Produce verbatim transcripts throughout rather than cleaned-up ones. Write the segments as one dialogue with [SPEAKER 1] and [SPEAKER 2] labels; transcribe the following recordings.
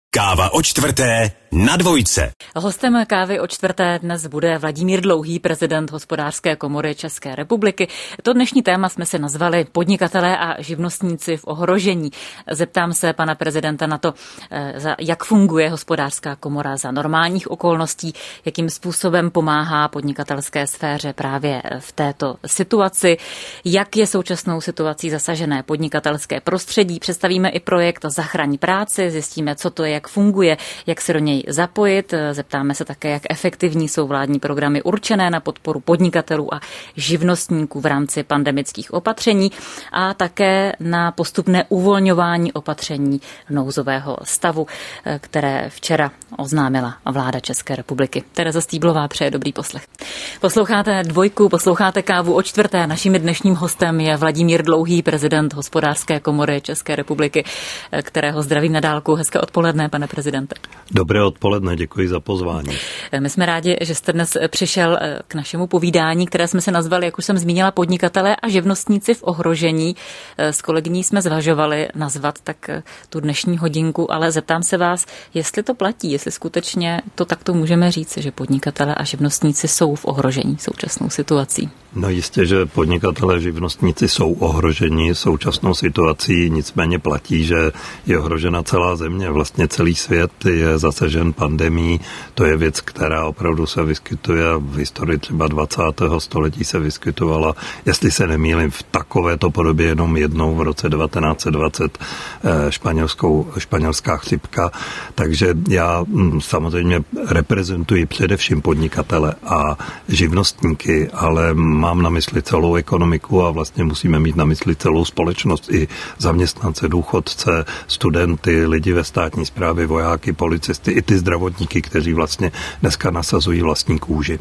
[SPEAKER 1] Káva o čtvrté na dvojce.
[SPEAKER 2] Hostem kávy o čtvrté dnes bude Vladimír Dlouhý, prezident Hospodářské komory České republiky. To dnešní téma jsme si nazvali Podnikatelé a živnostníci v ohrožení. Zeptám se pana prezidenta na to, jak funguje Hospodářská komora za normálních okolností, jakým způsobem pomáhá podnikatelské sféře právě v této situaci, jak je současnou situací zasažené podnikatelské prostředí. Představíme i projekt Zachraň práci, zjistíme, co to je, jak funguje, jak se do něj zapojit. Zeptáme se také, jak efektivní jsou vládní programy určené na podporu podnikatelů a živnostníků v rámci pandemických opatření a také na postupné uvolňování opatření nouzového stavu, které včera oznámila vláda České republiky. Tereza Stýblová přeje dobrý poslech. Posloucháte dvojku, posloucháte kávu o čtvrté. Naším dnešním hostem je Vladimír Dlouhý, prezident Hospodářské komory České republiky, kterého zdravím na dálku. Hezké odpoledne, pane prezidente.
[SPEAKER 3] Dobré odpoledne, děkuji za pozvání.
[SPEAKER 2] My jsme rádi, že jste dnes přišel k našemu povídání, které jsme se nazvali, jak už jsem zmínila, Podnikatelé a živnostníci v ohrožení. S kolegyní jsme zvažovali nazvat tak tu dnešní hodinku, ale zeptám se vás, jestli to platí, jestli skutečně to takto můžeme říct, že podnikatelé a živnostníci jsou v ohrožení současnou situací.
[SPEAKER 3] No jistě, že podnikatelé a živnostníci jsou ohroženi současnou situací, nicméně platí, že je ohrožena celá země, vlastně celý svět je zasažen pandemií. To je věc, která opravdu se vyskytuje v historii třeba dvacátého století se vyskytovala, jestli se nemýlím, v takovéto podobě jenom jednou v roce devatenáct set dvacet španělskou, španělská chřipka. Takže já samozřejmě reprezentuji především podnikatele a živnostníky, ale mám na mysli celou ekonomiku a vlastně musíme mít na mysli celou společnost, i zaměstnance, důchodce, studenty, lidi ve státní správě, vojáky, policisty, i ty zdravotníky, kteří vlastně dneska nasazují vlastní kůži.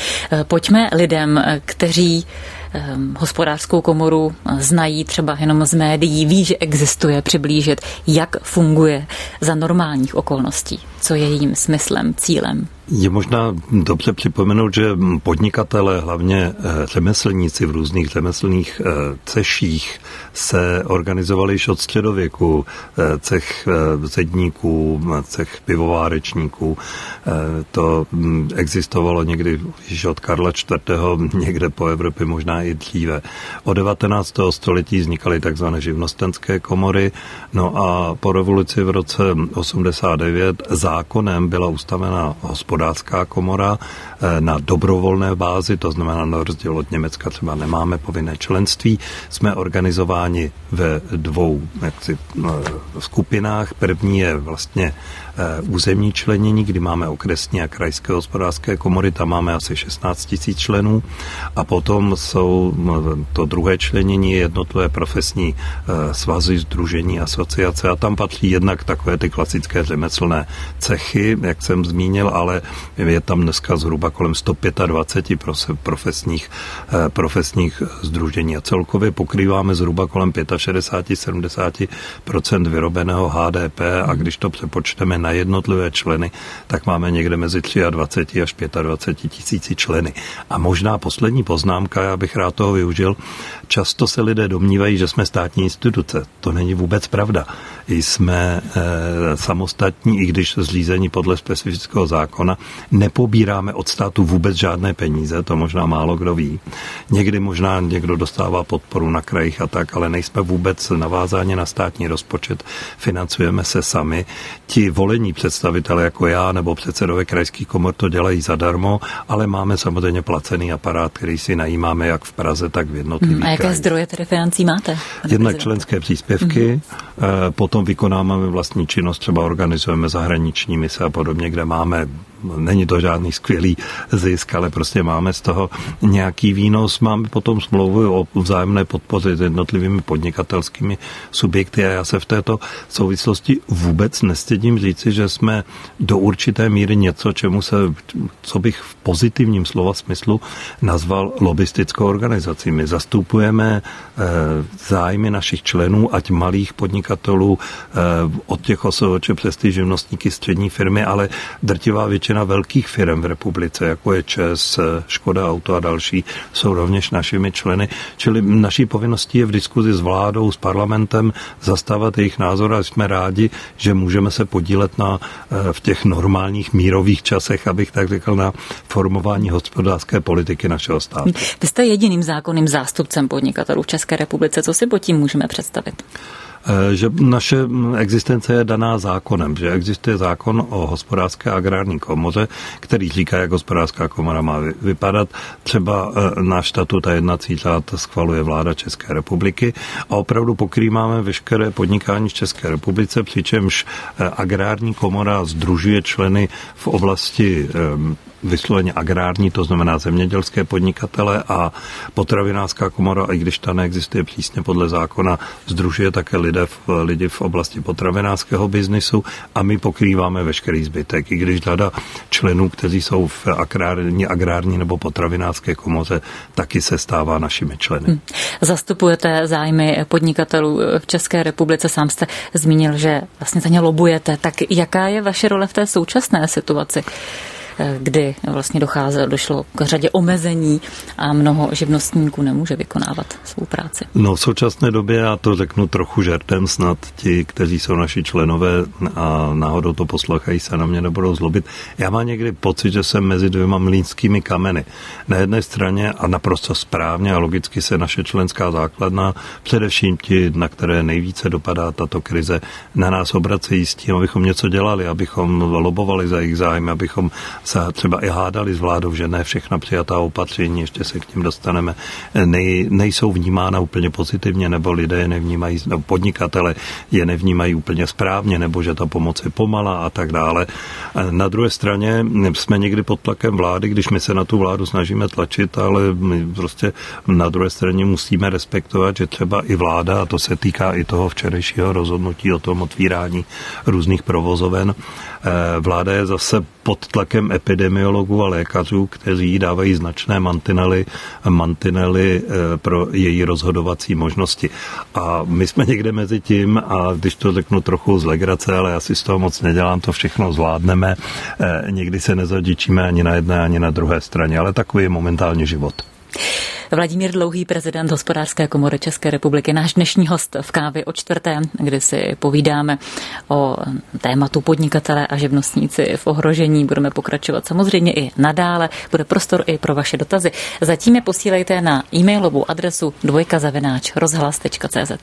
[SPEAKER 2] Pojďme lidem, kteří Hospodářskou komoru znají třeba jenom z médií, ví, že existuje, přiblížit, jak funguje za normálních okolností, co je jejím smyslem, cílem.
[SPEAKER 3] Je možná dobře připomenout, že podnikatelé, hlavně řemeslníci v různých řemeslných ceších se organizovali již od středověku. Cech zedníků, cech pivovárečníků. To existovalo někdy již od Karla čtvrtého. někde po Evropě, možná i dříve. Od devatenáctého století vznikaly takzvané živnostenské komory, no a po revoluci v roce osmdesát devět zákonem byla ustavena Hospodářská komora na dobrovolné bázi, to znamená na rozdíl od Německa třeba nemáme povinné členství. Jsme organizováni ve dvou jaksi, skupinách. První je vlastně územní členění, kdy máme okresní a krajské hospodářské komory, tam máme asi šestnáct tisíc členů a potom jsou to druhé členění jednotlivé profesní svazy, sdružení, asociace a tam patří jednak takové ty klasické řemeslné cechy, jak jsem zmínil, ale je tam dneska zhruba kolem sto dvacet pět profesních, profesních sdružení a celkově pokrýváme zhruba kolem šedesát pět až sedmdesát procent vyrobeného H D P a když to přepočteme na jednotlivé členy, tak máme někde mezi dvacet tři až dvacet pět tisíci členy. A možná poslední poznámka, já bych rád toho využil, často se lidé domnívají, že jsme státní instituce. To není vůbec pravda. Jsme e, samostatní, i když zřízení podle specifického zákona, nepobíráme od státu vůbec žádné peníze, to možná málo kdo ví. Někdy možná někdo dostává podporu na krajích a tak, ale nejsme vůbec navázáni na státní rozpočet, financujeme se sami. Ti volení představitelé jako já nebo předsedové krajských komor to dělají zadarmo, ale máme samozřejmě placený aparát, který si najímáme jak v Praze, tak v jednotlivých
[SPEAKER 2] hmm, A jaké
[SPEAKER 3] krajích.
[SPEAKER 2] Zdroje tedy financí máte?
[SPEAKER 3] Jednak členské příspěvky, hmm. potom vykonáváme vlastní činnost, třeba organizujeme zahraniční mise a podobně, kde máme, není to žádný skvělý zisk, ale prostě máme z toho nějaký výnos, máme potom smlouvu o vzájemné podpoře s jednotlivými podnikatelskými subjekty a já se v této souvislosti vůbec nestydím říci, že jsme do určité míry něco, čemu se, co bych v pozitivním slova smyslu nazval lobistickou organizací. My zastupujeme e, zájmy našich členů, ať malých podnikatelů, e, od těch osoboče přes ty živnostníky, střední firmy, ale drtivá většina většina velkých firm v republice, jako je ČEZ, Škoda Auto a další, jsou rovněž našimi členy. Čili naší povinností je v diskuzi s vládou, s parlamentem zastávat jejich názor a jsme rádi, že můžeme se podílet na, v těch normálních mírových časech, abych tak řekl, na formování hospodářské politiky našeho státu.
[SPEAKER 2] Vy jste jediným zákonným zástupcem podnikatelů v České republice. Co si pod tím můžeme představit?
[SPEAKER 3] Že naše existence je daná zákonem, že existuje zákon o hospodářské a agrární komoře, který říká, jak hospodářská komora má vypadat. Třeba náš statut a jednací řád schvaluje vláda České republiky a opravdu pokrýváme veškeré podnikání v České republice, přičemž agrární komora sdružuje členy v oblasti vysloveně agrární, to znamená zemědělské podnikatele, a potravinářská komora, i když ta neexistuje přísně podle zákona, sdružuje také lidé v, lidi v oblasti potravinářského biznisu a my pokrýváme veškerý zbytek. I když řada členů, kteří jsou v agrární, agrární nebo potravinářské komoře, taky se stává našimi členy. Hmm.
[SPEAKER 2] Zastupujete zájmy podnikatelů v České republice, sám jste zmínil, že vlastně za ně lobujete. Tak jaká je vaše role v té současné situaci, kdy vlastně docházelo, došlo k řadě omezení a mnoho živnostníků nemůže vykonávat svou práci?
[SPEAKER 3] No v současné době, já to řeknu trochu žertem, snad ti, kteří jsou naši členové a náhodou to poslouchají, se na mě nebudou zlobit. Já mám někdy pocit, že jsem mezi dvěma mlýnskými kameny. Na jedné straně a naprosto správně a logicky se naše členská základna, především ti, na které nejvíce dopadá tato krize, na nás obracejí s tím, abychom něco dělali, abychom lobovali za jejich zájmy, abychom se třeba i hádali s vládou, že ne všechna přijatá opatření, ještě se k tím dostaneme, nej, nejsou vnímána úplně pozitivně, nebo lidé je nevnímají, nebo podnikatele je nevnímají úplně správně, nebo že ta pomoc je pomalá a tak dále. Na druhé straně jsme někdy pod tlakem vlády, když my se na tu vládu snažíme tlačit, ale my prostě na druhé straně musíme respektovat, že třeba i vláda, a to se týká i toho včerejšího rozhodnutí o tom otvírání různých provozoven, vláda je zase pod tlakem epidemiologů a lékařů, kteří dávají značné mantinely, mantinely pro její rozhodovací možnosti. A my jsme někde mezi tím, a když to řeknu trochu z legrace, ale já si z toho moc nedělám, to všechno zvládneme, někdy se nezadičíme ani na jedné, ani na druhé straně, ale takový je momentálně život.
[SPEAKER 2] Vladimír Dlouhý, prezident Hospodářské komory České republiky, náš dnešní host v Kávě o čtvrté, kdy si povídáme o tématu podnikatele a živnostníci v ohrožení. Budeme pokračovat samozřejmě i nadále. Bude prostor i pro vaše dotazy. Zatím je posílejte na e-mailovou adresu dvojka zavináč rozhlas tečka cé zet.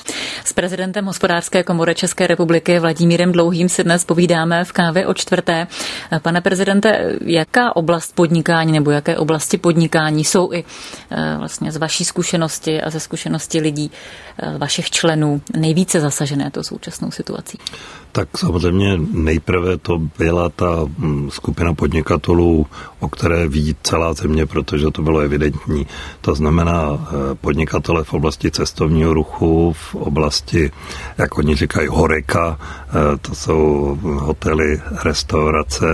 [SPEAKER 2] S prezidentem Hospodářské komory České republiky Vladimírem Dlouhým si dnes povídáme v Kávě o čtvrté. Pane prezidente, jaká oblast podnikání nebo jaké oblasti podnikání jsou i vlastně z vaší zkušenosti a ze zkušenosti lidí, vašich členů, nejvíce zasažené tou současnou situací?
[SPEAKER 3] Tak samozřejmě nejprve to byla ta skupina podnikatelů, o které ví celá země, protože to bylo evidentní. To znamená podnikatele v oblasti cestovního ruchu, v oblasti, jak oni říkají, horeka, to jsou hotely, restaurace,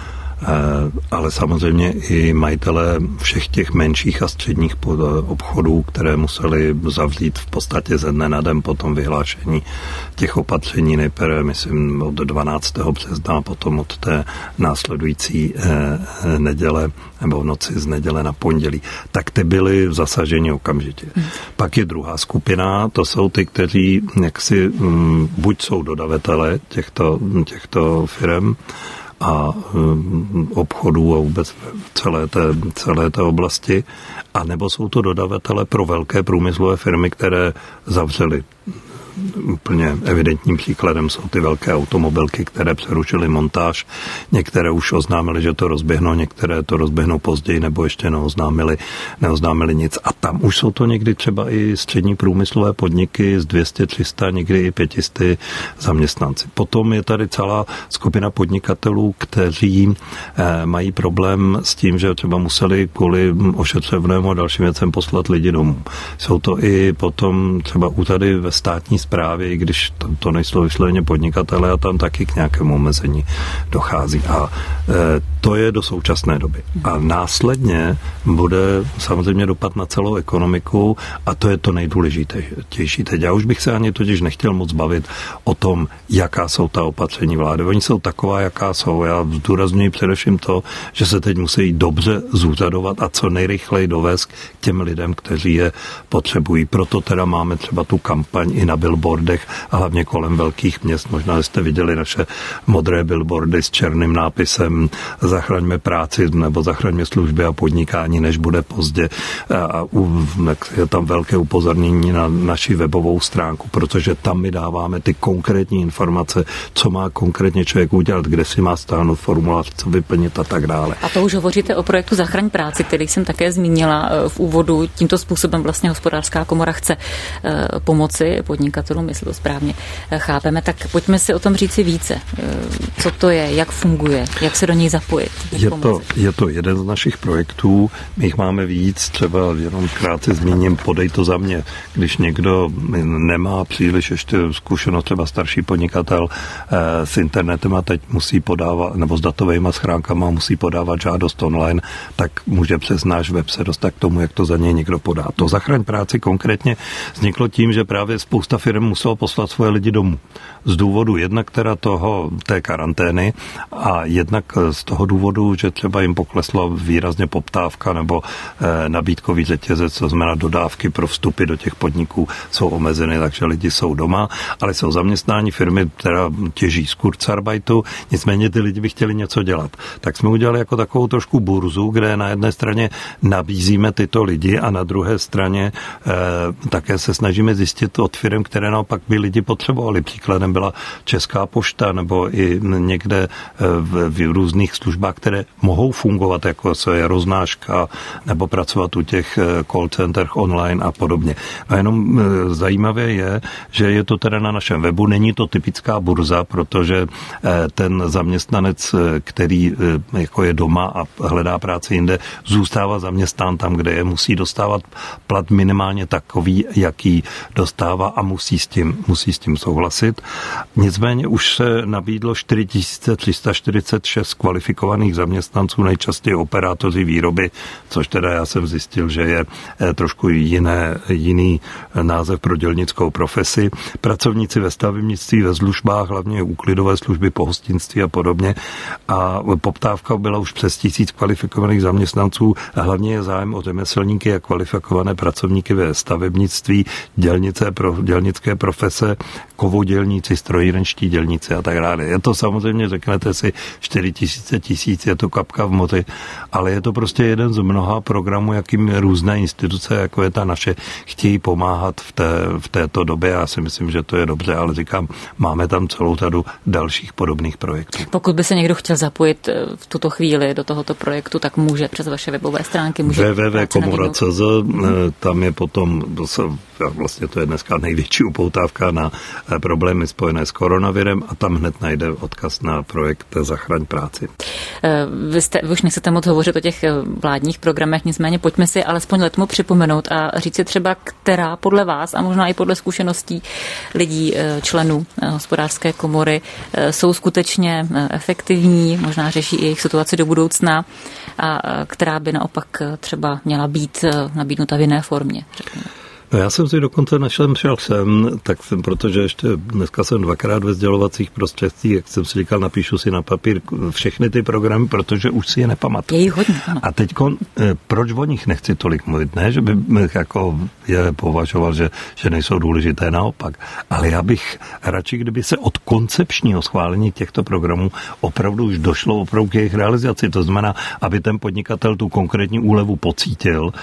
[SPEAKER 3] ale samozřejmě i majitelé všech těch menších a středních obchodů, které museli zavřít v podstatě ze dne na den po tom vyhlášení těch opatření, nejprve, myslím, od dvanáctého března a potom od té následující neděle nebo v noci z neděle na pondělí, tak ty byly zasaženi okamžitě. Hmm. Pak je druhá skupina, to jsou ty, kteří jaksi m, buď jsou dodavatelé těchto, těchto firem, a obchodů a vůbec celé té, celé té oblasti, a nebo jsou to dodavatele pro velké průmyslové firmy, které zavřely. Úplně evidentním příkladem jsou ty velké automobilky, které přerušily montáž. Některé už oznámili, že to rozběhnou, některé to rozběhnou později nebo ještě neoznámili, neoznámili nic. A tam už jsou to někdy třeba i střední průmyslové podniky z dvě stě, tři sta, někdy i pět set zaměstnanci. Potom je tady celá skupina podnikatelů, kteří eh, mají problém s tím, že třeba museli kvůli ošetřovnému a dalším věcem poslat lidi domů. Jsou to i potom třeba úřady ve státní správě, i když to, to nejsou vysloveně podnikatele a tam taky k nějakému omezení dochází. A e, to je do současné doby. A následně bude samozřejmě dopad na celou ekonomiku a to je to nejdůležitější teď. Já už bych se ani totiž nechtěl moc bavit o tom, jaká jsou ta opatření vlády. Oni jsou taková, jaká jsou. Já zdůrazňuji především to, že se teď musí dobře zúřadovat a co nejrychleji dovést k těm lidem, kteří je potřebují. Proto teda máme třeba tu kampaň i na billboardech a hlavně kolem velkých měst. Možná jste viděli naše modré billboardy s černým nápisem Zachraňme práci nebo Zachraňme služby a podnikání, než bude pozdě. A je tam velké upozornění na naši webovou stránku, protože tam my dáváme ty konkrétní informace, co má konkrétně člověk udělat, kde si má stáhnout formulář, co vyplnit a tak dále.
[SPEAKER 2] A to už hovoříte o projektu Zachraň práci, který jsem také zmínila v úvodu. Tímto způsobem vlastně Hospodářská komora chce pomoci podnikatelům, jestli to správně chápeme. Tak pojďme si o tom říci více. Co to je, jak funguje, jak se do něj zapojit?
[SPEAKER 3] Je to, je to jeden z našich projektů. My jich máme víc, třeba jenom krátce zmíním, podej to za mě. Když někdo nemá příliš ještě zkušenost, třeba starší podnikatel eh, s internetem a teď musí podávat, nebo s datovými schránkama musí podávat žádost online, tak může přes náš web se dostat k tomu, jak to za něj někdo podá. To Zachraň práci konkrétně vzniklo tím, že právě spousta firm muselo poslat svoje lidi domů. Z důvodu jednak teda toho, té karantény a jednak z toho důvodu, že třeba jim poklesla výrazně poptávka nebo eh, nabídkový řetězec, co znamená dodávky pro vstupy do těch podniků jsou omezeny, takže lidi jsou doma, ale jsou zaměstnání firmy, která těží z Kurzarbeitu, nicméně ty lidi by chtěli něco dělat. Tak jsme udělali jako takovou trošku burzu, kde na jedné straně nabízíme tyto lidi a na druhé straně eh, také se snažíme zjistit od firm, které naopak by lidi potřebovali. Příkladem byla Česká pošta nebo i někde v, v různých službách, které mohou fungovat, jako se je roznáška nebo pracovat u těch call centrech online a podobně. A jenom zajímavé je, že je to teda na našem webu, není to typická burza, protože ten zaměstnanec, který jako je doma a hledá práci jinde, zůstává zaměstnán tam, kde je, musí dostávat plat minimálně takový, jaký dostává a musí s tím, musí s tím souhlasit. Nicméně už se nabídlo čtyři tisíce tři sta čtyřicet šest kvalifikovaných zaměstnanců, nejčastěji operátoři výroby, což teda já jsem zjistil, že je trošku jiné, jiný název pro dělnickou profesi. Pracovníci ve stavebnictví, ve službách, hlavně úklidové služby, pohostinství a podobně. A poptávka byla už přes tisíc kvalifikovaných zaměstnanců a hlavně je zájem o řemeslníky a kvalifikované pracovníky ve stavebnictví, dělnice, pro, dělnické profese, kovodělníci, strojírenští dělníci a tak dále. Je to samozřejmě, řeknete si, čtyři tisíce tisíc, je to kapka v moři, ale je to prostě jeden z mnoha programů, jakým různé instituce, jako je ta naše, chtějí pomáhat v, té, v této době. Já si myslím, že to je dobře, ale říkám, máme tam celou řadu dalších podobných projektů.
[SPEAKER 2] Pokud by se někdo chtěl zapojit v tuto chvíli do tohoto projektu, tak může přes vaše webové stránky.
[SPEAKER 3] w w w tečka komora tečka c z, tam je potom, vlastně to je dneska největší upoutávka na problémy spojené s koronavirem a tam hned najde odkaz na projekt Zachraň práci.
[SPEAKER 2] Vy, jste, vy už nechcete moc hovořit o těch vládních programech, nicméně pojďme si alespoň letmo připomenout a říct si třeba, která podle vás a možná i podle zkušeností lidí, členů Hospodářské komory, jsou skutečně efektivní, možná řeší i jejich situaci do budoucna a která by naopak třeba měla být nabídnuta v jiné formě, řekněme.
[SPEAKER 3] No já jsem si dokonce našel, šel sem, tak jsem, protože ještě dneska jsem dvakrát ve sdělovacích prostředcích, jak jsem si říkal, napíšu si na papír všechny ty programy, protože už si je nepamatuju.
[SPEAKER 2] Je jich hodně, ano.
[SPEAKER 3] A teďko, proč o nich nechci tolik mluvit? Ne, že bych jako je považoval, že, že nejsou důležité, naopak. Ale já bych radši, kdyby se od koncepčního schválení těchto programů opravdu už došlo opravdu k jejich realizaci. To znamená, aby ten podnikatel tu konkrétní úlevu pocítil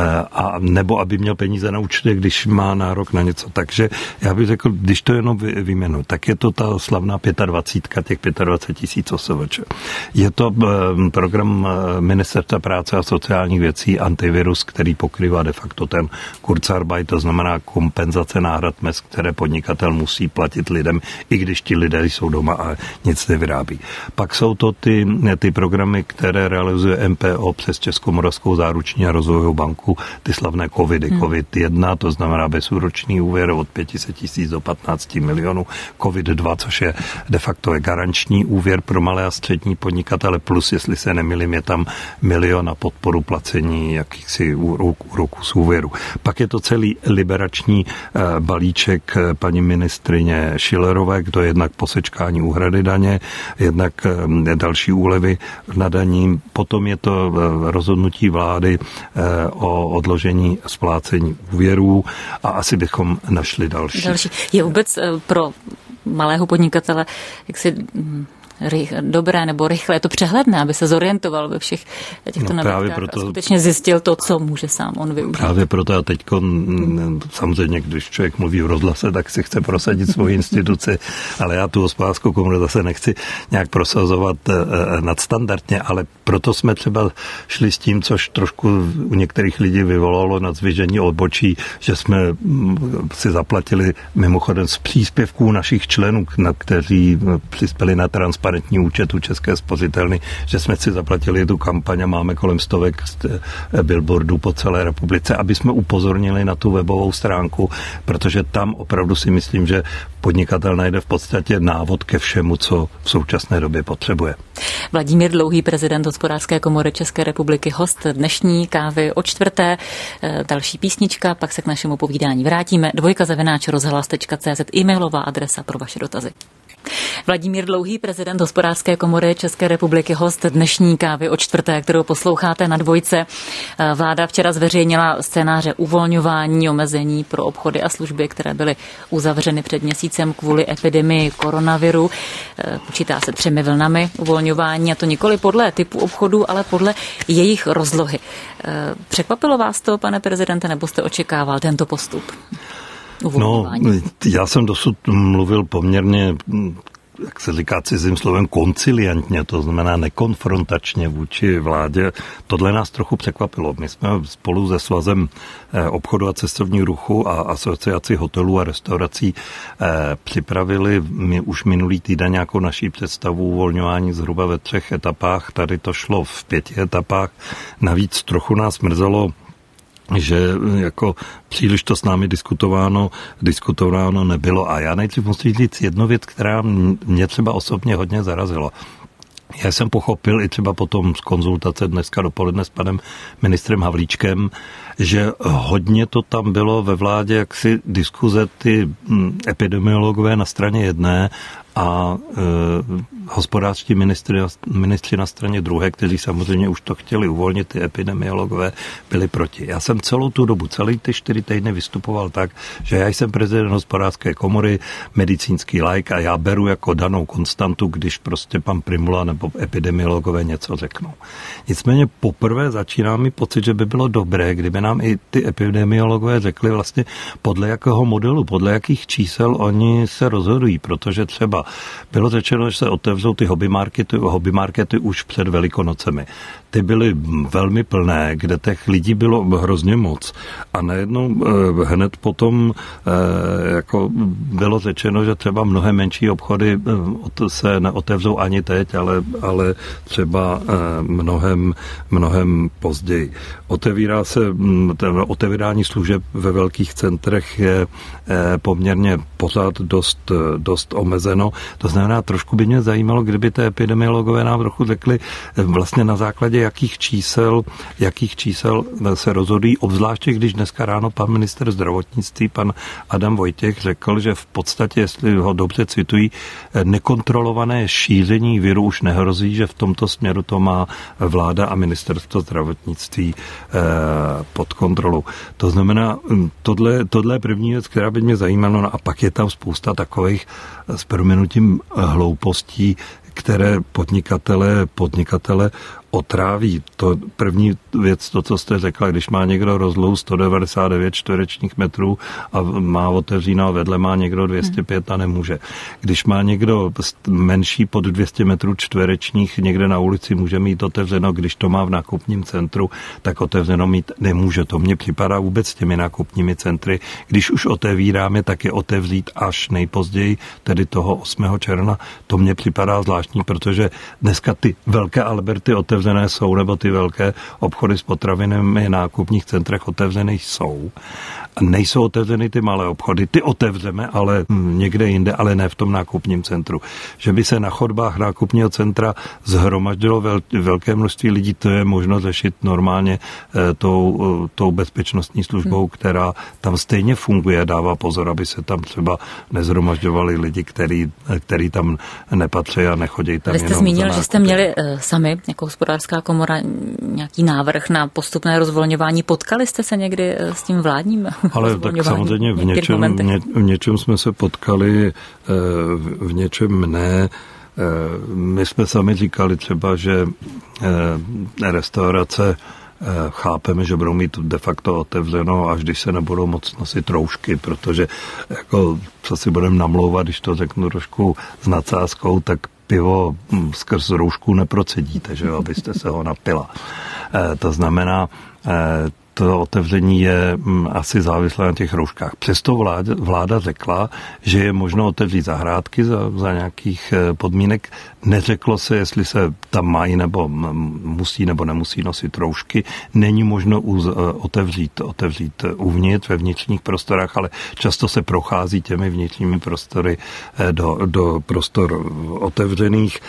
[SPEAKER 3] a nebo aby měl peníze na účtě, když má nárok na něco. Takže já bych řekl, když to jenom vyjmenu, tak je to ta slavná dvacet pět, těch dvacet pět tisíc O S V Č. Je to program Ministerstva práce a sociálních věcí Antivirus, který pokrývá de facto ten Kurzarbeit, to znamená kompenzace náhrad mezd, které podnikatel musí platit lidem, i když ti lidé jsou doma a nic nevyrábí. Pak jsou to ty, ty programy, které realizuje M P O přes Českomoravskou záruční a rozvojovou banku, ty slavné covidy, hmm. covid jedna, jedna, to znamená bezúročný úvěr od pět set tisíc do patnáct milionů, COVID dva, což je de facto je garanční úvěr pro malé a střední podnikatele, plus, jestli se nemýlím, je tam milion na podporu placení jakýchsi úroků z úvěru. Pak je to celý liberační balíček paní ministryně Schillerové, kdo jednak posečkání úhrady daně, jednak další úlevy na daní. Potom je to rozhodnutí vlády o odložení splácení úvěrů a asi bychom našli další.
[SPEAKER 2] Další. Je vůbec pro malého podnikatele jaksi rych, dobré nebo rychle, je to přehledné, aby se zorientoval ve všech těchto no, nabídkách proto, a skutečně zjistil to, co může sám on využít.
[SPEAKER 3] Právě proto a teď samozřejmě, když člověk mluví v rozhlase, tak si chce prosadit svoji instituci, ale já tu Hospodářskou komoru zase nechci nějak prosazovat nadstandardně, ale proto jsme třeba šli s tím, což trošku u některých lidí vyvolalo nadzvěžení odbočí, že jsme si zaplatili mimochodem z příspěvků našich členů, na kteří přispěli na transparentní účet u České spořitelny, že jsme si zaplatili tu kampaň a máme kolem stovek billboardů po celé republice, aby jsme upozornili na tu webovou stránku, protože tam opravdu si myslím, že podnikatel najde v podstatě návod ke všemu, co v současné době potřebuje.
[SPEAKER 2] Vladimír Dlouhý, prezident Hospodářské komory České republiky, host dnešní kávy o čtvrté. Další písnička, pak se k našemu povídání vrátíme. Dvojka zavináč rozhlas tečka cé zet, e-mailová adresa pro vaše dotazy. Vladimír Dlouhý, prezident Hospodářské komory České republiky, host dnešní kávy o čtvrté, kterou posloucháte na Dvojce. Vláda včera zveřejnila scénáře uvolňování omezení pro obchody a služby, které byly uzavřeny před měsícem kvůli epidemii koronaviru. Počítá se třemi vlnami uvolňování, a to nikoli podle typu obchodu, ale podle jejich rozlohy. Překvapilo vás to, pane prezidente, nebo jste očekával tento postup?
[SPEAKER 3] No, já jsem dosud mluvil poměrně, jak se říká cizím slovem, konciliantně, to znamená nekonfrontačně vůči vládě. Tohle nás trochu překvapilo. My jsme spolu se Svazem obchodu a cestovního ruchu a Asociaci hotelů a restaurací připravili my už minulý týden nějakou naší představu uvolňování zhruba ve třech etapách. Tady to šlo v pěti etapách. Navíc trochu nás mrzelo, že jako příliš to s námi diskutováno, diskutováno nebylo. A já nejdřív musím říct jednu věc, která mě třeba osobně hodně zarazila. Já jsem pochopil i třeba potom z konzultace dneska dopoledne s panem ministrem Havlíčkem, že hodně to tam bylo ve vládě jaksi diskuze ty epidemiologové na straně jedné a e, hospodářští ministři, ministři na straně druhé, kteří samozřejmě už to chtěli uvolnit, ty epidemiologové byli proti. Já jsem celou tu dobu, celý ty čtyři týdny vystupoval tak, že já jsem prezident Hospodářské komory, medicínský laik a já beru jako danou konstantu, když prostě pan Primula nebo epidemiologové něco řeknou. Nicméně poprvé začíná mi pocit, že by bylo dobré, kdyby nám i ty epidemiologové řekli vlastně podle jakého modelu, podle jakých čísel oni se rozhodují, protože třeba bylo řečeno, že se otevřou ty hobby markety, hobby markety už před Velikonocemi. Ty byly velmi plné, kde těch lidí bylo hrozně moc. A najednou eh, hned potom eh, jako bylo řečeno, že třeba mnohem menší obchody eh, se neotevřou ani teď, ale, ale třeba eh, mnohem, mnohem později. Otevírá se, otevírání služeb ve velkých centrech je eh, poměrně pořád dost, dost omezeno. To znamená, trošku by mě zajímalo, kdyby ty epidemiologové nám trochu řekli vlastně na základě jakých čísel, jakých čísel se rozhodují, obzvláště když dneska ráno pan ministr zdravotnictví, pan Adam Vojtěch, řekl, že v podstatě, jestli ho dobře citují, nekontrolované šíření viru už nehrozí, že v tomto směru to má vláda a ministerstvo zdravotnictví pod kontrolou. To znamená, tohle, tohle je první věc, která by mě zajímala, no a pak je tam spousta takových s prominutím hloupostí, které podnikatele, podnikatele otráví. To první věc, to, co jste řekla, když má někdo rozlohu sto devadesát devět čtverečních metrů a má otevříno a vedle má někdo dvě stě pět a nemůže. Když má někdo menší pod dvě stě metrů čtverečních někde na ulici, může mít otevřeno, když to má v nákupním centru, tak otevřeno mít nemůže. To mně připadá vůbec s těmi nákupními centry. Když už otevíráme, tak je otevřít až nejpozději, tedy toho osmého června. To mně připadá zvláštní. zvláštní, protože dneska ty velké Alberty otevřené jsou, nebo ty velké obchody s potravinami v nákupních centrech otevřené jsou. Nejsou otevřeny ty malé obchody. Ty otevřeme, ale někde jinde, ale ne v tom nákupním centru. Že by se na chodbách nákupního centra zhromaždilo vel, velké množství lidí, to je možno řešit normálně eh, tou, tou bezpečnostní službou, hmm. která tam stejně funguje, dává pozor, aby se tam třeba nezhromažďovali lidi, který, který tam nepatří a nechodí tam.
[SPEAKER 2] Vy jste zmínil, že jste měli uh, sami, jako Hospodářská komora, nějaký návrh na postupné rozvolňování. Potkali jste se někdy uh, s tím vládním?
[SPEAKER 3] Ale tak samozřejmě v něčem, ně, v něčem jsme se potkali, v něčem ne. My jsme sami říkali třeba, že restaurace chápeme, že budou mít de facto otevřeno, až když se nebudou moc nosit roušky, protože jako, co si budeme namlouvat, když to řeknu trošku s nadsázkou, tak pivo skrz roušku neprocedíte, že jo, abyste se ho napila. To znamená, to otevření je asi závislé na těch rouškách. Přesto vláda, vláda řekla, že je možno otevřít zahrádky za, za nějakých podmínek. Neřeklo se, jestli se tam mají nebo musí nebo nemusí nosit roušky. Není možno uz, otevřít, otevřít uvnitř ve vnitřních prostorách, ale často se prochází těmi vnitřními prostory do, do prostor otevřených.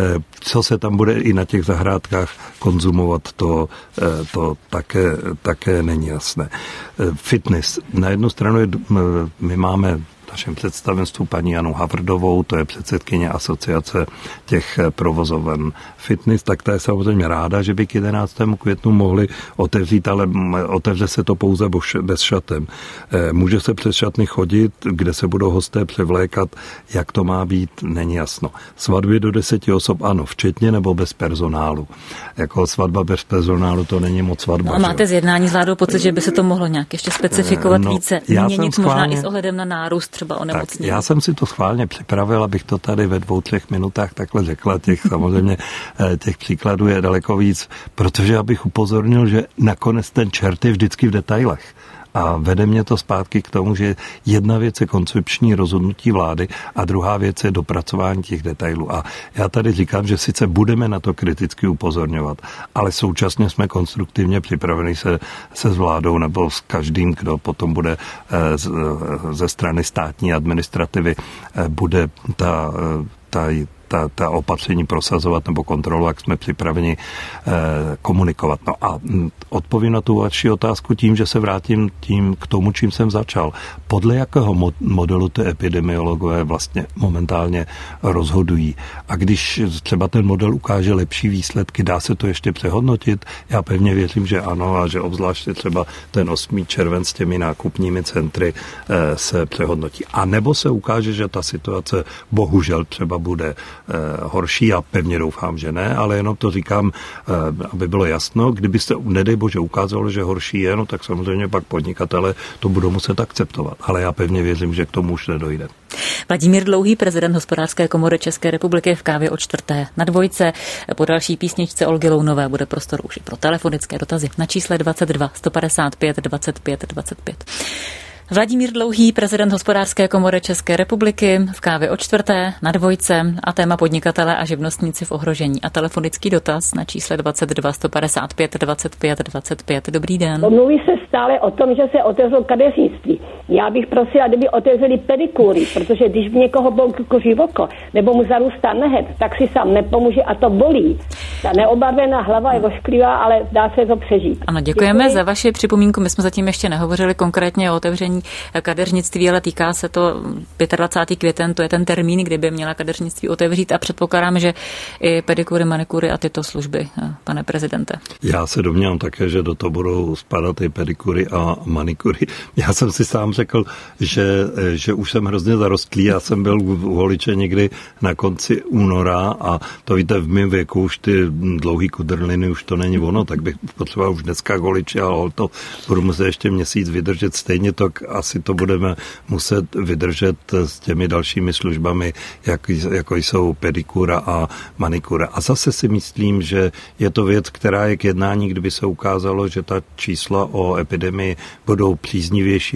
[SPEAKER 3] Co se tam bude i na těch zahrádkách konzumovat, to, to také, také není jasné. Fitness. Na jednu stranu je, my máme v našem představenstvu paní Janu Havrdovou, to je předsedkyně asociace těch provozoven fitness, tak ta je samozřejmě ráda, že by k jedenáctému květnu mohli otevřít, ale otevře se to pouze bez šatem. Může se přes šatny chodit, kde se budou hosté převlékat, jak to má být, není jasno. Svatby do deseti osob ano, včetně nebo bez personálu. Jako svatba bez personálu to není moc svatba.
[SPEAKER 2] No a máte z jednání s vládou pocit, že by se to mohlo nějak ještě specifikovat no, více, měnit schválně, možná i s ohledem na nárůst třeba onemocnění?
[SPEAKER 3] Já jsem si to schválně připravil, abych to tady ve dvou, třech minutách takhle řekla. Těch samozřejmě těch příkladů je daleko víc, protože abych upozornil, že nakonec ten čert je vždycky v detailech. A vede mě to zpátky k tomu, že jedna věc je koncepční rozhodnutí vlády a druhá věc je dopracování těch detailů. A já tady říkám, že sice budeme na to kriticky upozorňovat, ale současně jsme konstruktivně připraveni se, se s vládou nebo s každým, kdo potom bude z, ze strany státní administrativy, bude ta, ta Ta, ta opatření prosazovat nebo kontrolovat, jak jsme připraveni eh, komunikovat. No a odpovím na tu vaši otázku tím, že se vrátím tím k tomu, čím jsem začal. Podle jakého mo- modelu ty epidemiologové vlastně momentálně rozhodují. A když třeba ten model ukáže lepší výsledky, dá se to ještě přehodnotit? Já pevně věřím, že ano a že obzvláště třeba ten osmý červen s těmi nákupními centry eh, se přehodnotí. A nebo se ukáže, že ta situace bohužel třeba bude horší, a pevně doufám, že ne, ale jenom to říkám, aby bylo jasno, kdyby se, nedej bože, ukázalo, že horší je, no tak samozřejmě pak podnikatele to budou muset akceptovat. Ale já pevně věřím, že k tomu už nedojde.
[SPEAKER 2] Vladimír Dlouhý, prezident Hospodářské komory České republiky v Kávě o čtvrté na dvojce. Po další písničce Olgy Lounové bude prostor už i pro telefonické dotazy na čísle dvacet dva sto padesát pět dvacet pět dvacet pět. Vladimír Dlouhý, prezident Hospodářské komory České republiky v Kávě o čtvrté na dvojce a téma podnikatele a živnostníci v ohrožení a telefonický dotaz na čísle dvacet dva sto padesát pět dvacet pět dvacet pět. Dobrý den.
[SPEAKER 4] Mluví se stále o tom, že se otevřelo kadeřnictví. Já bych prosila, kdyby otevřeli pedikúry, protože když v někoho kuří oko nebo mu zarůstá nehet, tak si sám nepomůže a to bolí. Ta neobarvená hlava je ošklivá, ale dá se to přežít.
[SPEAKER 2] Ano, děkujeme Děkuji. za vaši připomínku. My jsme zatím ještě nehovořili konkrétně o otevření kadeřnictví, ale týká se to dvacátého pátého květen, to je ten termín, kdyby měla kadeřnictví otevřít a předpokládám, že i pedikury, manikury a tyto služby, pane prezidente.
[SPEAKER 3] Já se domnívám také, že do toho budou spadat i pedikury a manikury. Já jsem si sám řekl, že, že už jsem hrozně zarostlý, já jsem byl u holiče někdy na konci února a to víte, v mém věku už ty dlouhý kudrliny, už to není ono, tak bych potřeboval už dneska holiče, ale to budu muset ještě měsíc vydržet stejně, to asi to budeme muset vydržet s těmi dalšími službami, jak, jako jsou pedikura a manikura. A zase si myslím, že je to věc, která je k jednání, kdyby se ukázalo, že ta čísla o epidemii budou příznivější ještě než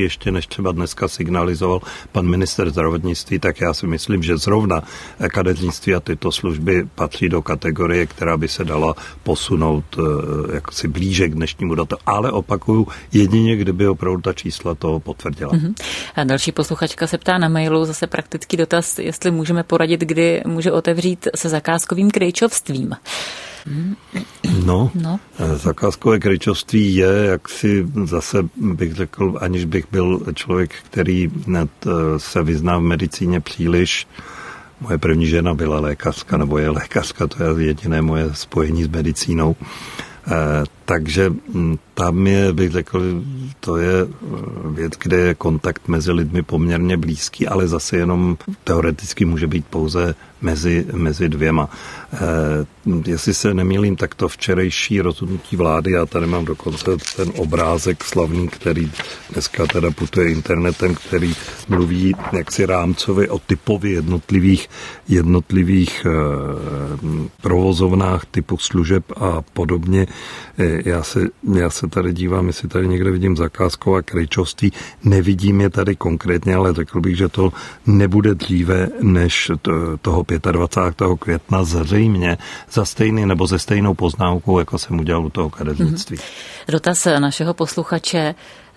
[SPEAKER 3] než třeba dneska signalizoval pan minister zdravotnictví, tak já si myslím, že zrovna kadeřnictví a tyto služby patří do kategorie, která by se dala posunout jaksi blíže k dnešnímu datu. Ale opakuju, jedině kdyby opravdu ta čísla to potvrdila.
[SPEAKER 2] Mm-hmm. A další posluchačka se ptá na mailu, zase praktický dotaz, jestli můžeme poradit, kdy může otevřít se zakázkovým krejčovstvím.
[SPEAKER 3] No, no, zakázkové krejčovství je, jak si zase bych řekl, aniž bych byl člověk, který se vyzná v medicíně příliš. Moje první žena byla lékařka, nebo je lékařka, to je jediné moje spojení s medicínou. Takže tam je, bych řekl, to je věc, kde je kontakt mezi lidmi poměrně blízký, ale zase jenom teoreticky může být pouze mezi, mezi dvěma. E, jestli se nemýlím, tak to včerejší rozhodnutí vlády, já tady mám dokonce ten obrázek slavný, který dneska teda putuje internetem, který mluví jaksi rámcově o typově jednotlivých, jednotlivých e, provozovnách typu služeb a podobně. E, já, se, já se tady dívám, jestli tady někde vidím zakázkové krejčovství, nevidím je tady konkrétně, ale řekl bych, že to nebude dříve než to, toho dvacátého pátého května zřejmě za stejný nebo ze stejnou poznámkou, jako jsem udělal u toho kadeřnictví.
[SPEAKER 2] Mm-hmm. Dotaz našeho posluchače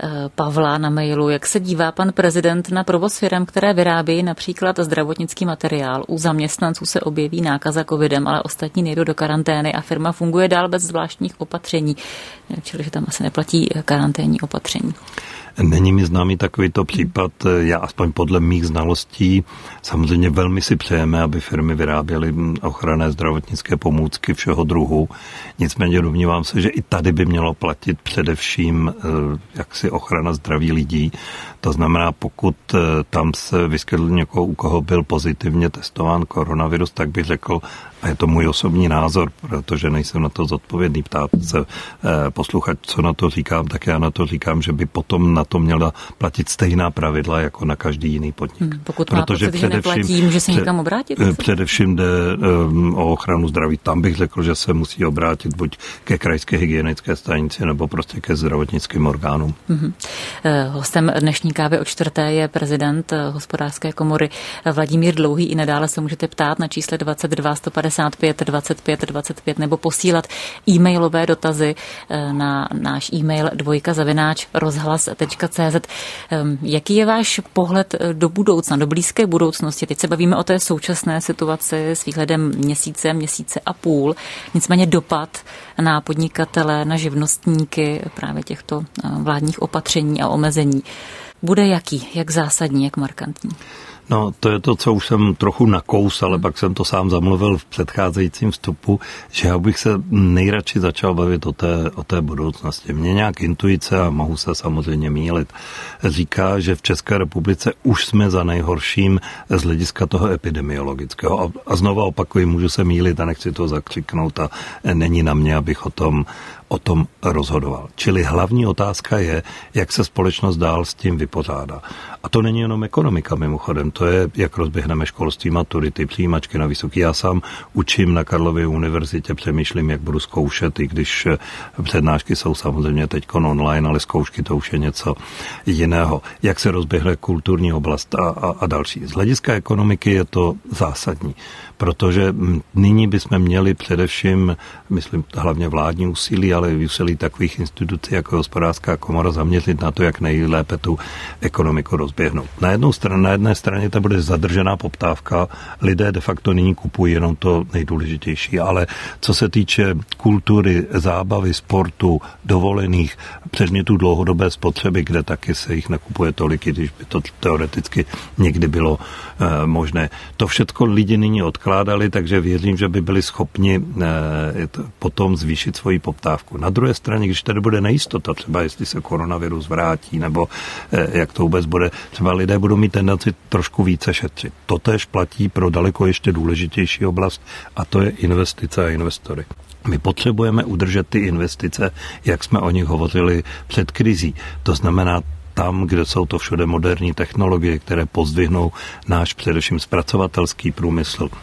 [SPEAKER 2] Pavla na mailu. Jak se dívá pan prezident na provoz firem, které vyrábějí například zdravotnický materiál? U zaměstnanců se objeví nákaza covidem, ale ostatní nejdou do karantény a firma funguje dál bez zvláštních opatření. Čili, že tam asi neplatí karanténní opatření.
[SPEAKER 3] Není mi známý takovýto případ. Já aspoň podle mých znalostí samozřejmě velmi si přejeme, aby firmy vyráběly ochranné zdravotnické pomůcky všeho druhu. Nicméně domnívám se, že i tady by mělo platit především jaksi ochrana zdraví lidí. To znamená, pokud tam se vyskytl někoho, u koho byl pozitivně testován koronavirus, tak bych řekl, a je to můj osobní názor, protože nejsem na to zodpovědný, ptát se posluchač, co na to říkám, tak já na to říkám, že by potom na to měla platit stejná pravidla jako na každý jiný podnik.
[SPEAKER 2] Hmm, pokud má pocit, že neplatí, může se někam obrátit?
[SPEAKER 3] Především jde um, o ochranu zdraví. Tam bych řekl, že se musí obrátit buď ke krajské hygienické stanici, nebo prostě ke zdravotnickým orgánům. Hmm.
[SPEAKER 2] Hostem dnešní kávy o čtvrté je prezident Hospodářské komory Vladimír Dlouhý. I nadále se můžete ptát na čísle dvacet dva sto padesát pět dvacet pět dvacet pět nebo posílat e-mailové dotazy na náš e-mail dvojka zavináč rozhlas tečka cé zet. Jaký je váš pohled do budoucna, do blízké budoucnosti? Teď se bavíme o té současné situaci s výhledem měsíce, měsíce a půl. Nicméně dopad na podnikatele, na živnostníky právě těchto vládních opatření a omezení bude jaký? Jak zásadní, jak markantní?
[SPEAKER 3] No, to je to, co už jsem trochu nakous, ale pak jsem to sám zamluvil v předcházejícím vstupu, že já bych se nejradši začal bavit o té, o té budoucnosti. Mně nějak intuice, a mohu se samozřejmě mýlit, říká, že v České republice už jsme za nejhorším z hlediska toho epidemiologického. A, a znova opakuji, můžu se mýlit a nechci to zakřiknout a není na mě, abych o tom o tom rozhodoval. Čili hlavní otázka je, jak se společnost dál s tím vypořádá. A to není jenom ekonomika mimochodem, to je, jak rozběhneme školství, maturity, přijímačky na vysoký. Já sám učím na Karlově univerzitě, přemýšlím, jak budu zkoušet, i když přednášky jsou samozřejmě teď online, ale zkoušky to už je něco jiného. Jak se rozběhne kulturní oblast a, a, a další. Z hlediska ekonomiky je to zásadní, protože nyní bychom měli především, myslím, hlavně vládní úsilí, ale úsilí takových institucí jako Hospodářská komora zaměřit na to, jak nejlépe tu ekonomiku rozběhnout. Na jednou stranu, na jedné straně to bude zadržená poptávka, lidé de facto nyní kupují jenom to nejdůležitější, ale co se týče kultury, zábavy, sportu, dovolených, předmětů dlouhodobé spotřeby, kde taky se jich nekupuje tolik, když by to teoreticky někdy bylo e, možné. To všechno lidi nyní odkládali, takže věřím, že by byli schopni e, potom zvýšit svoji poptávku. Na druhé straně, když tady bude nejistota, třeba jestli se koronavirus vrátí, nebo e, jak to vůbec bude, třeba lidé budou mít tendenci trošku více šetřit. Totéž platí pro daleko ještě důležitější oblast, a to je investice a investory. My potřebujeme udržet ty investice, jak jsme o nich hovořili před krizí. To znamená tam, kde jsou to všude moderní technologie, které pozdvihnou náš především zpracovatelský průmysl,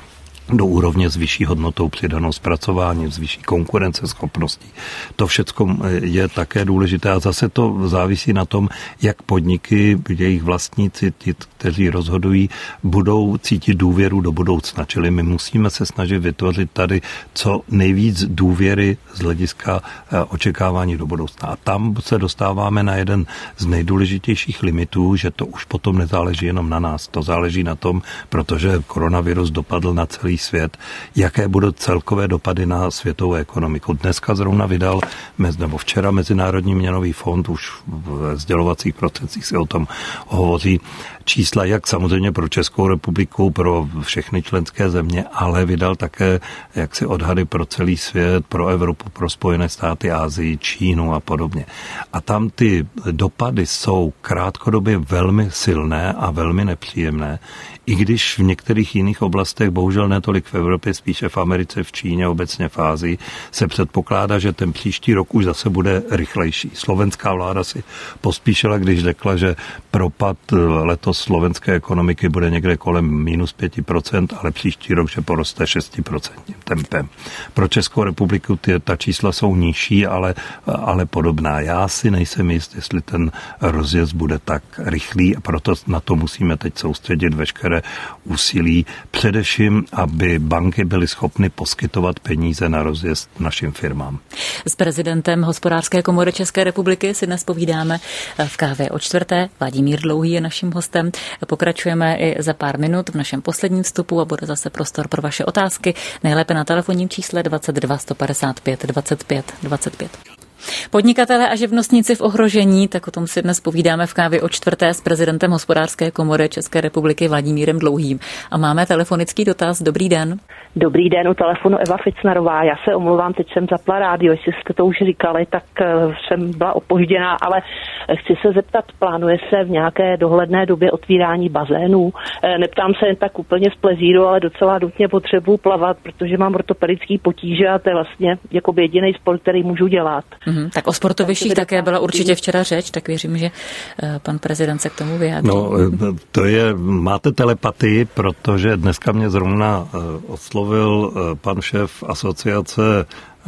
[SPEAKER 3] do úrovně s vyšší hodnotou přidanou zpracování, s vyšší konkurenceschopností. To všechno je také důležité a zase to závisí na tom, jak podniky, jejich vlastníci, ti, kteří rozhodují, budou cítit důvěru do budoucna. Čili my musíme se snažit vytvořit tady co nejvíc důvěry z hlediska očekávání do budoucna. A tam se dostáváme na jeden z nejdůležitějších limitů, že to už potom nezáleží jenom na nás. To záleží na tom, protože koronavirus dopadl na celý svět, jaké budou celkové dopady na světovou ekonomiku. Dneska zrovna vydal, nebo včera Mezinárodní měnový fond, už v sdělovacích procesích se o tom hovoří, čísla, jak samozřejmě pro Českou republiku, pro všechny členské země, ale vydal také jaksi odhady pro celý svět, pro Evropu, pro Spojené státy, Asii, Čínu a podobně. A tam ty dopady jsou krátkodobě velmi silné a velmi nepříjemné, i když v některých jiných oblastech, bohužel netolik v Evropě, spíše v Americe, v Číně, obecně v Asii, se předpokládá, že ten příští rok už zase bude rychlejší. Slovenská vláda si pospíšila, když řekla, že propad letos slovenské ekonomiky bude někde kolem minus pět procent, ale příští rok, že poroste šest procent tempem. Pro Českou republiku ty, ta čísla jsou nižší, ale, ale podobná. Já si nejsem jist, jestli ten rozjezd bude tak rychlý a proto na to musíme teď soustředit veškeré úsilí, především, aby banky byly schopny poskytovat peníze na rozjezd našim firmám.
[SPEAKER 2] S prezidentem Hospodářské komory České republiky si dnes povídáme v kávě o čtvrté. Vladimír Dlouhý je naším hostem. Pokračujeme i za pár minut v našem posledním vstupu a bude zase prostor pro vaše otázky. Nejlépe na telefonním čísle dvacet dva sto padesát pět dvacet pět dvacet pět. Podnikatelé a živnostníci v ohrožení, tak o tom si dnes povídáme v kávě o čtvrté s prezidentem Hospodářské komory České republiky Vladimírem Dlouhým. A máme telefonický dotaz. Dobrý den.
[SPEAKER 5] Dobrý den, u telefonu Eva Ficnarová. Já se omlouvám, teď jsem zapla rádio, jestli jste to už říkali, tak jsem byla opožděná, ale chci se zeptat, plánuje se v nějaké dohledné době otvírání bazénů? Neptám se jen tak úplně z plezíru, ale docela nutně potřebuji plavat, protože mám ortopedický potíže a to je vlastně jako jediný sport, který můžu dělat.
[SPEAKER 2] Mm-hmm. Tak o sportovištích také byla určitě včera řeč, tak věřím, že pan prezident se k tomu vyjádří.
[SPEAKER 3] No, to je, máte telepatii, protože dneska mě zrovna oslovil pan šéf asociace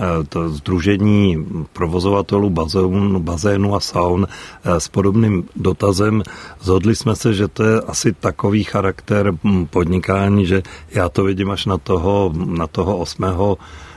[SPEAKER 3] to sdružení provozovatelů bazénu, bazénu a saun s podobným dotazem. Zhodli jsme se, že to je asi takový charakter podnikání, že já to vidím až na toho, na toho osmého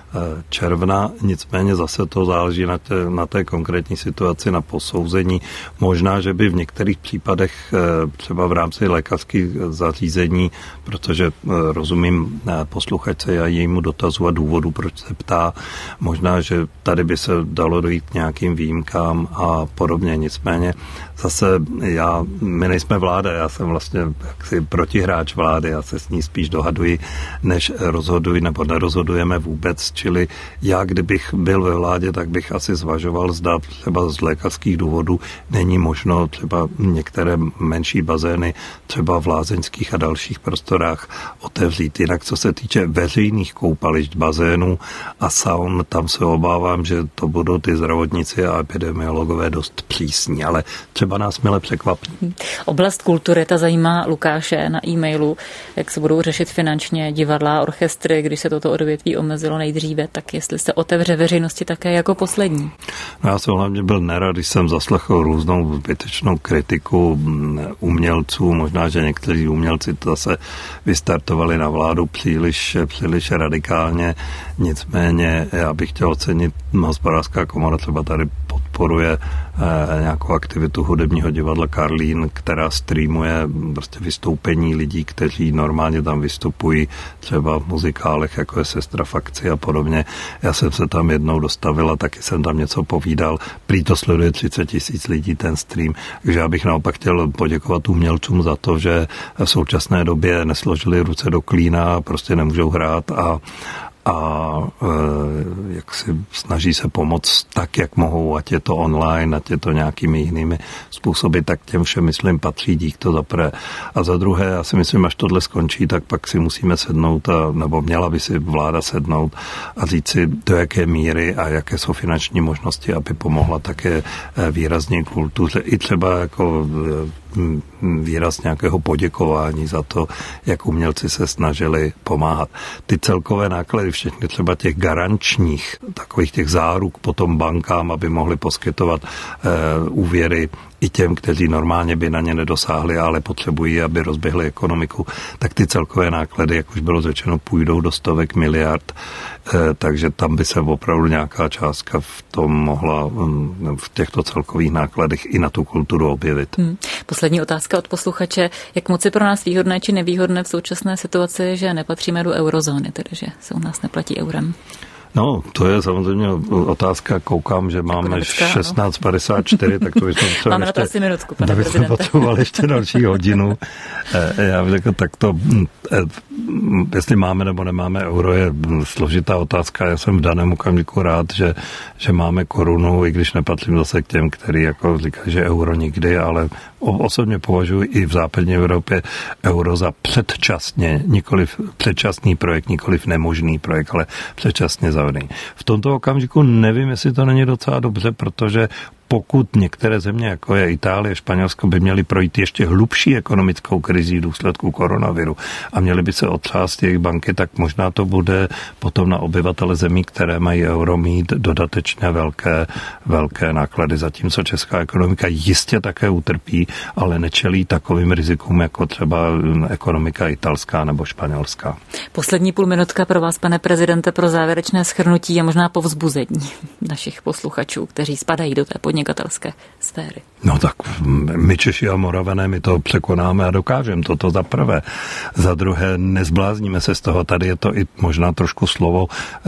[SPEAKER 3] června, nicméně zase to záleží na té, na té konkrétní situaci, na posouzení. Možná, že by v některých případech třeba v rámci lékařských zařízení, protože rozumím posluchačce a jejímu dotazu a důvodu, proč se ptá, možná, že tady by se dalo dojít k nějakým výjimkám a podobně. Nicméně zase já, my nejsme vláda, já jsem vlastně jaksi protihráč vlády, já se s ní spíš dohaduji, než rozhoduji, nebo nerozhodujeme vůbec. Čili já, kdybych byl ve vládě, tak bych asi zvažoval, zda třeba z lékařských důvodů není možno třeba některé menší bazény, třeba v lázeňských a dalších prostorách otevřít. Jinak, co se týče veřejných koupališť, bazénů a saun, tam se obávám, že to budou ty zdravotníci a epidemiologové dost přísní, ale třeba nás mile překvapí.
[SPEAKER 2] Oblast kultury, ta zajímá Lukáše na e-mailu, jak se budou řešit finančně divadla, orchestry, když se toto odvětví omezilo nejdříve, tak jestli se otevře veřejnosti také jako poslední.
[SPEAKER 3] No, já jsem hlavně byl nerad, když jsem zaslechl různou zbytečnou kritiku umělců, možná, že někteří umělci to zase vystartovali na vládu příliš, příliš radikálně, nicméně já bych chtěl ocenit, Hospodářská komora třeba tady podporuje eh, nějakou aktivitu hudebního divadla Karlín, která streamuje prostě vystoupení lidí, kteří normálně tam vystupují, třeba v muzikálech, jako je Sestra Fakci a podobně. Já jsem se tam jednou dostavil a taky jsem tam něco povídal. Prý to sleduje třicet tisíc lidí ten stream. Takže já bych naopak chtěl poděkovat umělcům za to, že v současné době nesložili ruce do klína, prostě nemůžou hrát a a e, jak si snaží se pomoct tak, jak mohou, ať je to online, ať je to nějakými jinými způsoby, tak těm všem, myslím, patří dík to za prvé. A za druhé, já si myslím, až tohle skončí, tak pak si musíme sednout, a, nebo měla by si vláda sednout a říct si, do jaké míry a jaké jsou finanční možnosti, aby pomohla také výrazně kultuře, i třeba jako výraz nějakého poděkování za to, jak umělci se snažili pomáhat. Ty celkové náklady, všechny třeba těch garančních, takových těch záruk potom bankám, aby mohli poskytovat e, úvěry i těm, kteří normálně by na ně nedosáhli, ale potřebují, aby rozběhli ekonomiku, tak ty celkové náklady, jak už bylo řečeno, půjdou do stovek miliard, e, takže tam by se opravdu nějaká částka v tom mohla v těchto celkových nákladech i na tu kulturu objevit.
[SPEAKER 2] Hmm. Poslední otázka od posluchače. Jak moc je pro nás výhodné či nevýhodné v současné situaci, že nepatříme do eurozóny, tedy že se u nás neplatí eurem?
[SPEAKER 3] No, to je samozřejmě otázka. Koukám, že máme šestnáct padesát čtyři, tak to bychom třeba
[SPEAKER 2] máme ještě, na to asi minutku, pane prezidente.
[SPEAKER 3] potřebovali ještě další hodinu. Já bych řekl, tak to, jestli máme nebo nemáme euro, je složitá otázka. Já jsem v daném okamžiku rád, že, že máme korunu, i když nepatřím zase k těm, který jako říkají, že euro nikdy, ale osobně považuji i v západní Evropě euro za předčasně, nikoliv předčasný projekt, nikoliv nemožný projekt, ale předčasně zavedený. V tomto okamžiku nevím, jestli to není docela dobře, protože pokud některé země, jako je Itálie, Španělsko, by měly projít ještě hlubší ekonomickou krizí v důsledku koronaviru a měly by se otřást jejich banky, tak možná to bude potom na obyvatele zemí, které mají euro, mít dodatečně velké, velké náklady. Zatímco česká ekonomika jistě také utrpí, ale nečelí takovým rizikům, jako třeba ekonomika italská nebo španělská.
[SPEAKER 2] Poslední půlminutka pro vás, pane prezidente, pro závěrečné shrnutí a možná povzbuzení našich posluchačů, kteří spadají do té podnikatelské sféry.
[SPEAKER 3] No tak my Češi a Moravané, my to překonáme a dokážeme to, to za prvé. Za druhé, nezblázníme se z toho, tady je to i možná trošku slovo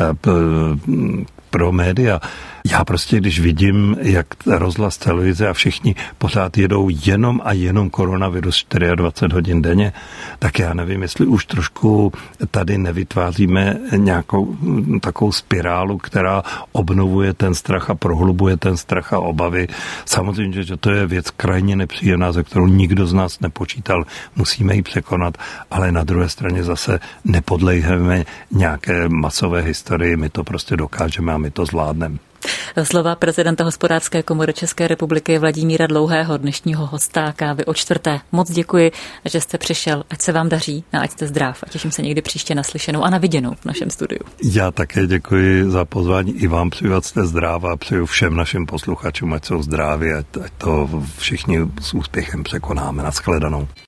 [SPEAKER 3] pro média. Já prostě, když vidím, jak rozhlas, televize a všichni pořád jedou jenom a jenom koronavirus dvacet čtyři hodin denně, tak já nevím, jestli už trošku tady nevytváříme nějakou takovou spirálu, která obnovuje ten strach a prohlubuje ten strach a obavy. Samozřejmě, že to je věc krajně nepříjemná, ze kterou nikdo z nás nepočítal, musíme ji překonat, ale na druhé straně zase nepodléháme nějaké masové historii, my to prostě dokážeme a my to zvládneme.
[SPEAKER 2] Slova prezidenta Hospodářské komory České republiky Vladimíra Dlouhého, dnešního hosta Kávy o čtvrté. Moc děkuji, že jste přišel, ať se vám daří a ať jste zdrav. A těším se někdy příště naslyšenou a na viděnou v našem studiu.
[SPEAKER 3] Já také děkuji za pozvání i vám, přeju, ať jste zdráva a přeju všem našim posluchačům, ať jsou zdraví, ať to všichni s úspěchem překonáme. Nashledanou.